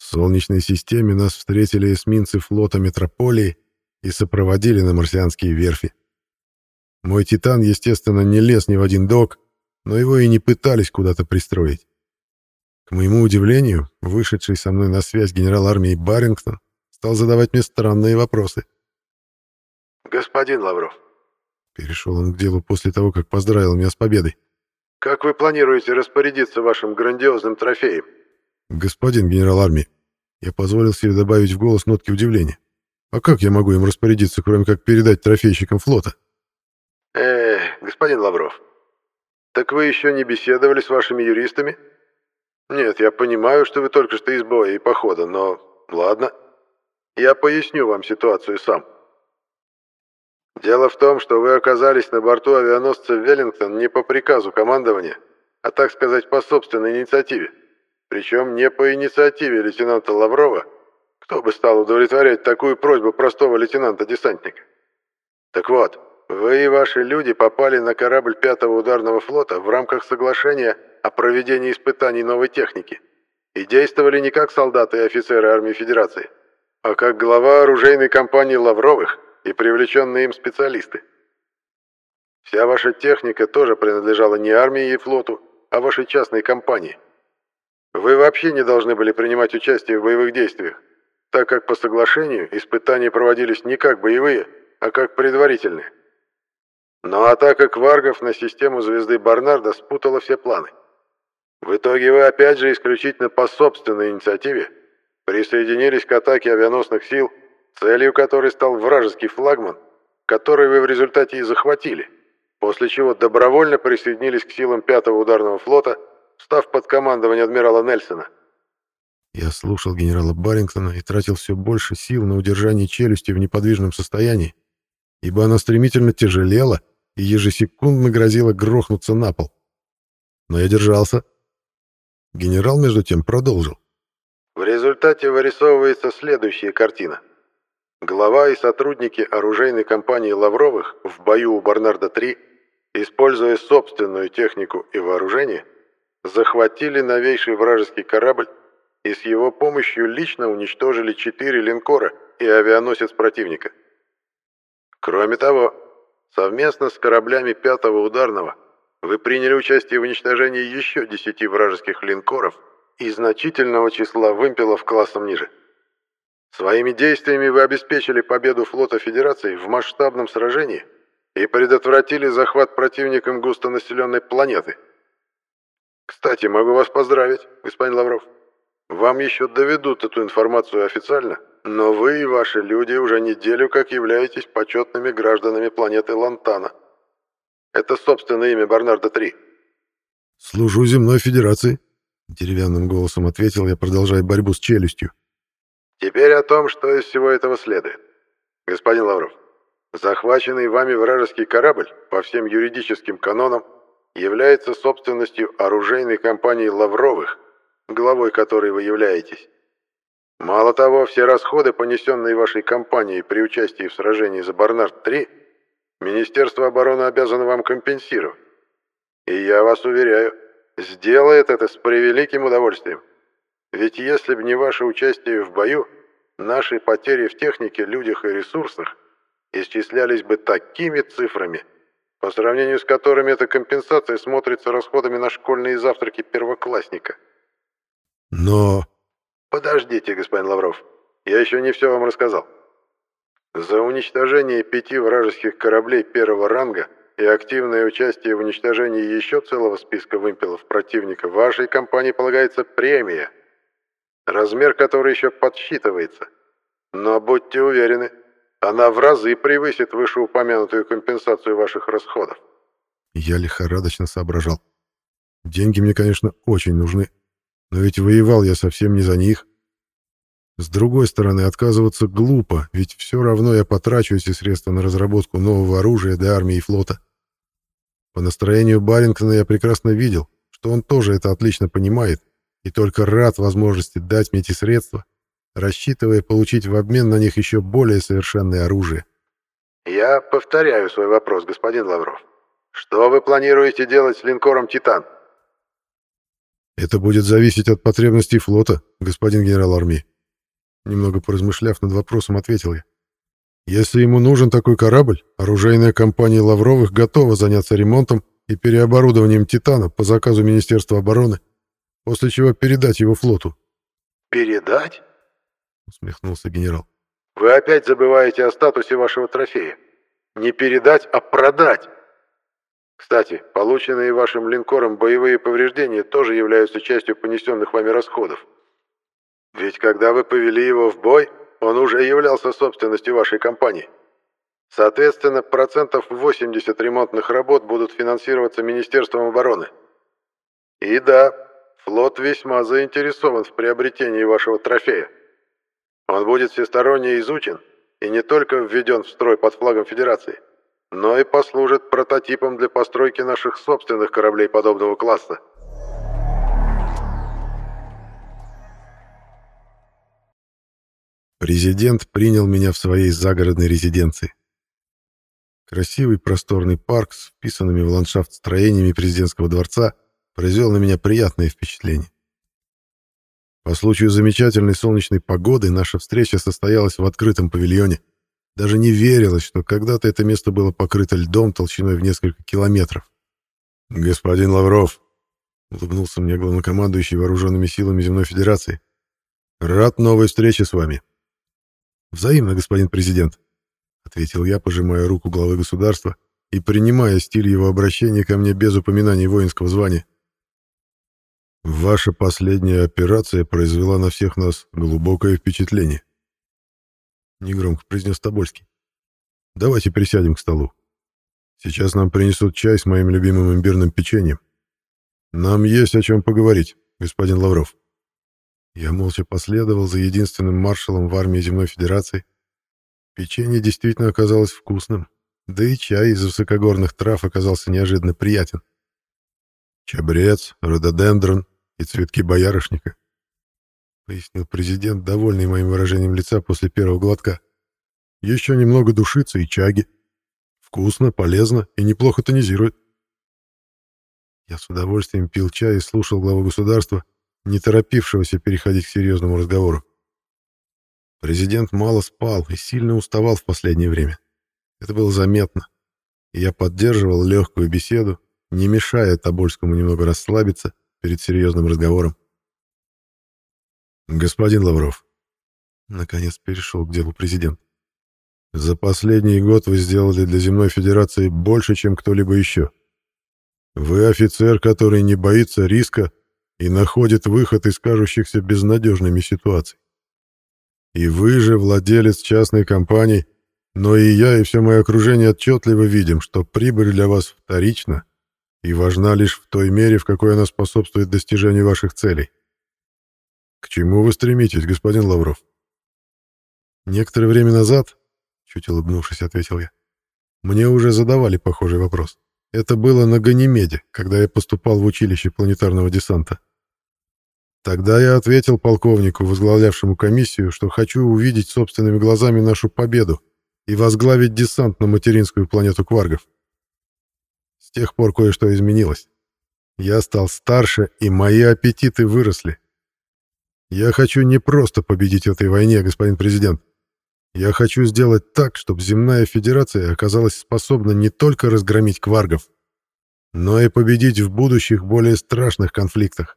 Солнечной системе нас встретили эсминцы флота Метрополии и сопроводили на марсианские верфи. Мой «Титан», естественно, не лез ни в один док, но его и не пытались куда-то пристроить. К моему удивлению, вышедший со мной на связь генерал армии Барингтон стал задавать мне странные вопросы. «Господин Лавров», — перешел он к делу после того, как поздравил меня с победой, — «как вы планируете распорядиться вашим грандиозным трофеем?» «Господин генерал армии», я позволил себе добавить в голос нотки удивления. «А как я могу им распорядиться, кроме как передать трофейщикам флота?» Господин Лавров, так вы еще не беседовали с вашими юристами? Нет, я понимаю, что вы только что из боя и похода, но ладно. Я поясню вам ситуацию сам. Дело в том, что вы оказались на борту авианосца «Веллингтон» не по приказу командования, а, так сказать, по собственной инициативе. Причем не по инициативе лейтенанта Лаврова. Кто бы стал удовлетворять такую просьбу простого лейтенанта-десантника? Так вот, вы и ваши люди попали на корабль 5-го ударного флота в рамках соглашения о проведении испытаний новой техники и действовали не как солдаты и офицеры армии Федерации, а как глава оружейной компании Лавровых и привлеченные им специалисты. Вся ваша техника тоже принадлежала не армии и флоту, а вашей частной компании. Вы вообще не должны были принимать участие в боевых действиях, так как по соглашению испытания проводились не как боевые, а как предварительные. Но атака кваргов на систему звезды Барнарда спутала все планы. В итоге вы опять же исключительно по собственной инициативе присоединились к атаке авианосных сил, целью которой стал вражеский флагман, который вы в результате и захватили, после чего добровольно присоединились к силам 5-го ударного флота, став под командование адмирала Нельсона. Я слушал генерала Барингтона и тратил все больше сил на удержание челюсти в неподвижном состоянии, ибо она стремительно тяжелела и ежесекундно грозила грохнуться на пол. Но я держался. Генерал, между тем, продолжил. В результате вырисовывается следующая картина. Глава и сотрудники оружейной компании Лавровых в бою у Барнарда-3, используя собственную технику и вооружение, захватили новейший вражеский корабль и с его помощью лично уничтожили 4 линкора и авианосец противника. Кроме того, совместно с кораблями 5-го ударного вы приняли участие в уничтожении еще 10 вражеских линкоров и значительного числа вымпелов классом ниже. Своими действиями вы обеспечили победу флота Федерации в масштабном сражении и предотвратили захват противником густонаселенной планеты. Кстати, могу вас поздравить, господин Лавров. Вам еще доведут эту информацию официально, но вы и ваши люди уже неделю как являетесь почетными гражданами планеты Лантана. Это собственное имя Барнарда-3. «Служу земной федерации», — деревянным голосом ответил я, продолжая борьбу с челюстью. Теперь о том, что из всего этого следует. Господин Лавров, захваченный вами вражеский корабль по всем юридическим канонам является собственностью оружейной компании Лавровых, главой которой вы являетесь. Мало того, все расходы, понесенные вашей компанией при участии в сражении за Барнард-3, Министерство обороны обязано вам компенсировать. И я вас уверяю, сделает это с превеликим удовольствием. Ведь если бы не ваше участие в бою, наши потери в технике, людях и ресурсах исчислялись бы такими цифрами, по сравнению с которыми эта компенсация смотрится расходами на школьные завтраки первоклассника. Но... Подождите, господин Лавров, я еще не все вам рассказал. За уничтожение 5 вражеских кораблей первого ранга и активное участие в уничтожении еще целого списка вымпелов противника вашей компании полагается премия, размер которой еще подсчитывается. Но будьте уверены, она в разы превысит вышеупомянутую компенсацию ваших расходов. Я лихорадочно соображал. Деньги мне, конечно, очень нужны, но ведь воевал я совсем не за них. С другой стороны, отказываться глупо, ведь все равно я потрачу эти средства на разработку нового оружия для армии и флота. По настроению Барингтона я прекрасно видел, что он тоже это отлично понимает и только рад возможности дать мне эти средства, рассчитывая получить в обмен на них еще более совершенное оружие. Я повторяю свой вопрос, господин Лавров. Что вы планируете делать с линкором «Титан»? Это будет зависеть от потребностей флота, господин генерал армии. Немного поразмышляв над вопросом, ответил я. Если ему нужен такой корабль, оружейная компания Лавровых готова заняться ремонтом и переоборудованием «Титана» по заказу Министерства обороны, после чего передать его флоту. «Передать?» — усмехнулся генерал. «Вы опять забываете о статусе вашего трофея. Не передать, а продать. Кстати, полученные вашим линкором боевые повреждения тоже являются частью понесенных вами расходов. Ведь когда вы повели его в бой, он уже являлся собственностью вашей компании. Соответственно, 80% ремонтных работ будут финансироваться Министерством обороны. И да, флот весьма заинтересован в приобретении вашего трофея. Он будет всесторонне изучен и не только введен в строй под флагом Федерации, но и послужит прототипом для постройки наших собственных кораблей подобного класса. Президент принял меня в своей загородной резиденции. Красивый просторный парк с вписанными в ландшафт строениями президентского дворца произвел на меня приятное впечатление. По случаю замечательной солнечной погоды наша встреча состоялась в открытом павильоне. Даже не верилось, что когда-то это место было покрыто льдом толщиной в несколько километров. «Господин Лавров», — улыбнулся мне главнокомандующий вооруженными силами Земной Федерации, — «рад новой встрече с вами». «Взаимно, господин президент», — ответил я, пожимая руку главы государства и принимая стиль его обращения ко мне без упоминаний воинского звания. «Ваша последняя операция произвела на всех нас глубокое впечатление», — негромко произнес Тобольский. «Давайте присядем к столу. Сейчас нам принесут чай с моим любимым имбирным печеньем. Нам есть о чем поговорить, господин Лавров». Я молча последовал за единственным маршалом в армии Земной Федерации. Печенье действительно оказалось вкусным, да и чай из высокогорных трав оказался неожиданно приятен. «Чабрец, рододендрон и цветки боярышника», — пояснил президент, довольный моим выражением лица после первого глотка. «Еще немного душицы и чаги. Вкусно, полезно и неплохо тонизирует». Я с удовольствием пил чай и слушал главу государства, не торопившегося переходить к серьезному разговору. Президент мало спал и сильно уставал в последнее время. Это было заметно, и я поддерживал легкую беседу, не мешая Тобольскому немного расслабиться перед серьезным разговором. «Господин Лавров», — наконец перешел к делу президент, — «за последний год вы сделали для Земной Федерации больше, чем кто-либо еще. Вы офицер, который не боится риска и находит выход из кажущихся безнадежными ситуаций. И вы же владелец частной компании, но и я, и все мое окружение отчетливо видим, что прибыль для вас вторична и важна лишь в той мере, в какой она способствует достижению ваших целей. К чему вы стремитесь, господин Лавров?» «Некоторое время назад, — чуть улыбнувшись, ответил я, — мне уже задавали похожий вопрос. Это было на Ганимеде, когда я поступал в училище планетарного десанта. Тогда я ответил полковнику, возглавлявшему комиссию, что хочу увидеть собственными глазами нашу победу и возглавить десант на материнскую планету кваргов. С тех пор кое-что изменилось. Я стал старше, и мои аппетиты выросли. Я хочу не просто победить в этой войне, господин президент. Я хочу сделать так, чтобы Земная Федерация оказалась способна не только разгромить кваргов, но и победить в будущих более страшных конфликтах.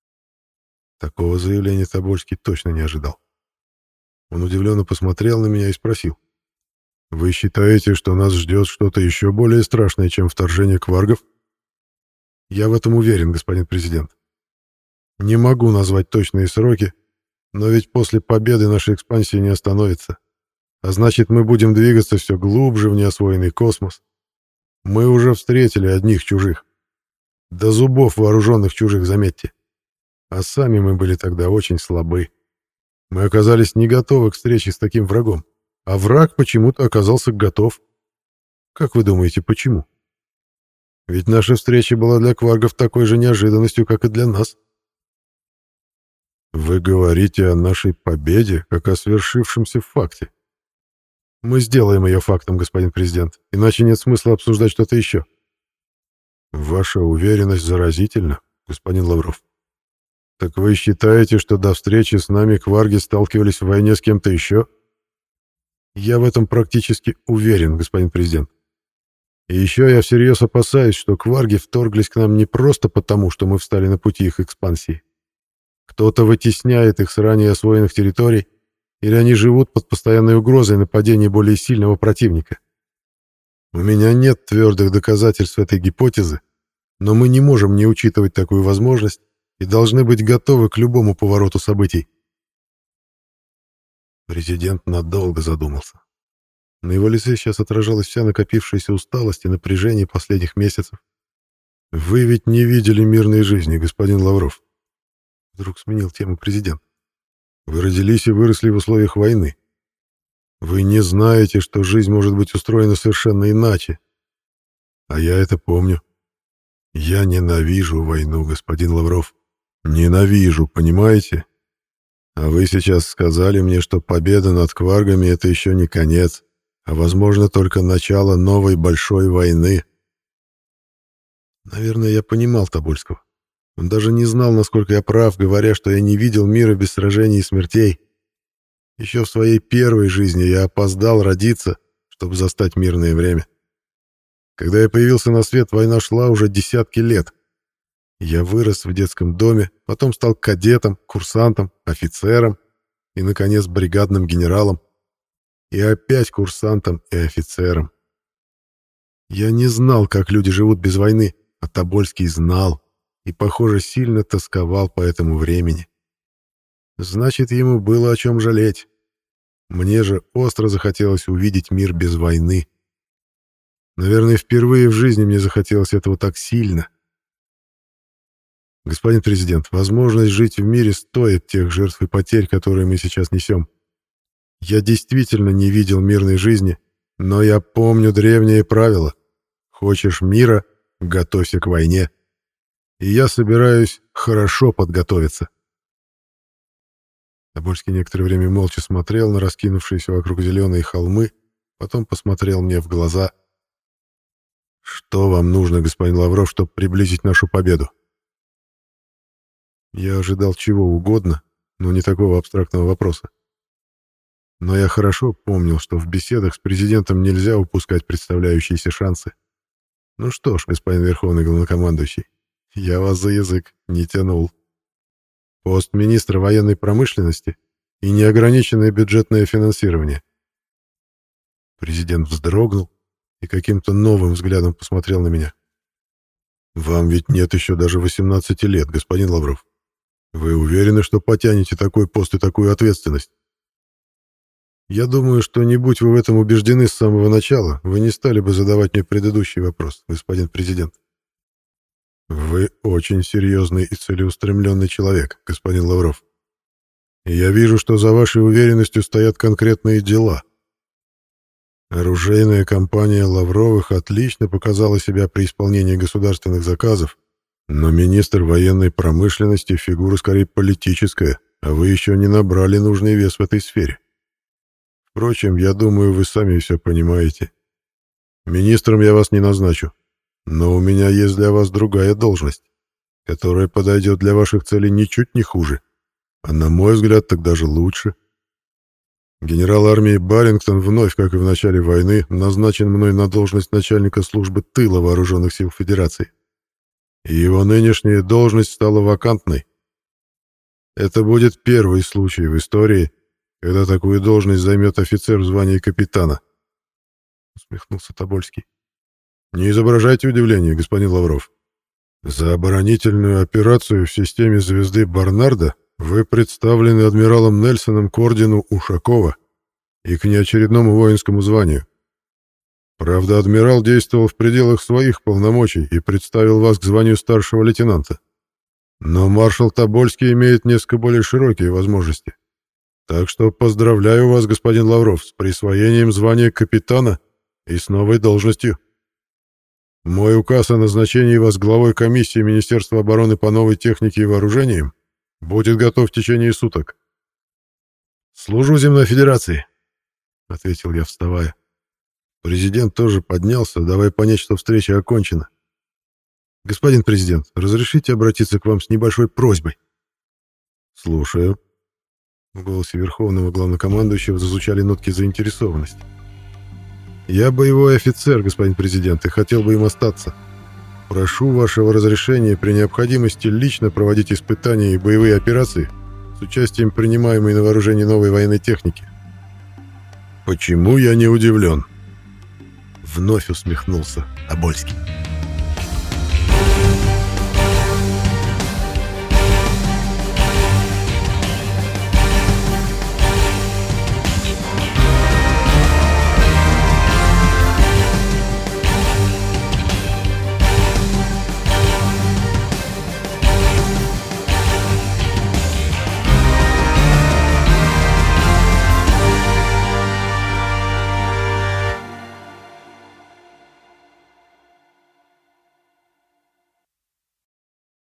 Такого заявления Тобольский точно не ожидал. Он удивленно посмотрел на меня и спросил: «Вы считаете, что нас ждет что-то еще более страшное, чем вторжение кваргов?» «Я в этом уверен, господин президент. Не могу назвать точные сроки, но ведь после победы наша экспансия не остановится. А значит, мы будем двигаться все глубже в неосвоенный космос. Мы уже встретили одних чужих. До зубов вооруженных чужих, заметьте. А сами мы были тогда очень слабы. Мы оказались не готовы к встрече с таким врагом, а враг почему-то оказался готов. Как вы думаете, почему? Ведь наша встреча была для кваргов такой же неожиданностью, как и для нас». «Вы говорите о нашей победе, как о свершившемся факте». «Мы сделаем ее фактом, господин президент, иначе нет смысла обсуждать что-то еще». «Ваша уверенность заразительна, господин Лавров. Так вы считаете, что до встречи с нами кварги сталкивались в войне с кем-то еще? Я в этом практически уверен, господин президент. И еще я всерьез опасаюсь, что кварги вторглись к нам не просто потому, что мы встали на пути их экспансии. Кто-то вытесняет их с ранее освоенных территорий, или они живут под постоянной угрозой нападения более сильного противника. У меня нет твердых доказательств этой гипотезы, но мы не можем не учитывать такую возможность и должны быть готовы к любому повороту событий. Президент надолго задумался. На его лице сейчас отражалась вся накопившаяся усталость и напряжение последних месяцев. «Вы ведь не видели мирной жизни, господин Лавров», — вдруг сменил тему президент. «Вы родились и выросли в условиях войны. Вы не знаете, что жизнь может быть устроена совершенно иначе. А я это помню. Я ненавижу войну, господин Лавров. Ненавижу, понимаете? А вы сейчас сказали мне, что победа над кваргами — это еще не конец, а, возможно, только начало новой большой войны». Наверное, я понимал Тобольского. Он даже не знал, насколько я прав, говоря, что я не видел мира без сражений и смертей. Еще в своей первой жизни я опоздал родиться, чтобы застать мирное время. Когда я появился на свет, война шла уже десятки лет. Я вырос в детском доме, потом стал кадетом, курсантом, офицером и, наконец, бригадным генералом. И опять курсантом и офицером. Я не знал, как люди живут без войны, а Тобольский знал и, похоже, сильно тосковал по этому времени. Значит, ему было о чем жалеть. Мне же остро захотелось увидеть мир без войны. Наверное, впервые в жизни мне захотелось этого так сильно. Господин президент, возможность жить в мире стоит тех жертв и потерь, которые мы сейчас несем. Я действительно не видел мирной жизни, но я помню древнее правило. Хочешь мира — готовься к войне. И я собираюсь хорошо подготовиться. Тобольский некоторое время молча смотрел на раскинувшиеся вокруг зеленые холмы, потом посмотрел мне в глаза. «Что вам нужно, господин Лавров, чтобы приблизить нашу победу?» Я ожидал чего угодно, но не такого абстрактного вопроса. Но я хорошо помнил, что в беседах с президентом нельзя упускать представляющиеся шансы. Ну что ж, господин Верховный Главнокомандующий, я вас за язык не тянул. Пост министра военной промышленности и неограниченное бюджетное финансирование. Президент вздрогнул и каким-то новым взглядом посмотрел на меня. «Вам ведь нет еще даже 18 лет, господин Лавров. Вы уверены, что потянете такой пост и такую ответственность?» «Я думаю, что не будь вы в этом убеждены с самого начала, вы не стали бы задавать мне предыдущий вопрос, господин президент». «Вы очень серьезный и целеустремленный человек, господин Лавров. И я вижу, что за вашей уверенностью стоят конкретные дела. Оружейная компания Лавровых отлично показала себя при исполнении государственных заказов, но министр военной промышленности — фигура скорее политическая, а вы еще не набрали нужный вес в этой сфере. Впрочем, я думаю, вы сами все понимаете. Министром я вас не назначу, но у меня есть для вас другая должность, которая подойдет для ваших целей ничуть не хуже, а на мой взгляд, так даже лучше. Генерал армии Барингтон вновь, как и в начале войны, назначен мной на должность начальника службы тыла Вооруженных сил Федерации. И его нынешняя должность стала вакантной. Это будет первый случай в истории, когда такую должность займет офицер в звании капитана. Усмехнулся Тобольский. Не изображайте удивление, господин Лавров. За оборонительную операцию в системе звезды Барнарда вы представлены адмиралом Нельсоном к ордену Ушакова и к неочередному воинскому званию. Правда, адмирал действовал в пределах своих полномочий и представил вас к званию старшего лейтенанта. Но маршал Тобольский имеет несколько более широкие возможности. Так что поздравляю вас, господин Лавров, с присвоением звания капитана и с новой должностью. Мой указ о назначении вас главой комиссии Министерства обороны по новой технике и вооружениям будет готов в течение суток. «Служу Земной Федерации», — ответил я, вставая. Президент тоже поднялся, давая понять, что встреча окончена. «Господин президент, разрешите обратиться к вам с небольшой просьбой?» «Слушаю». В голосе верховного главнокомандующего зазвучали нотки заинтересованности. «Я боевой офицер, господин президент, и хотел бы им остаться. Прошу вашего разрешения при необходимости лично проводить испытания и боевые операции с участием принимаемой на вооружение новой военной техники». «Почему я не удивлен?» Вновь усмехнулся Обольский.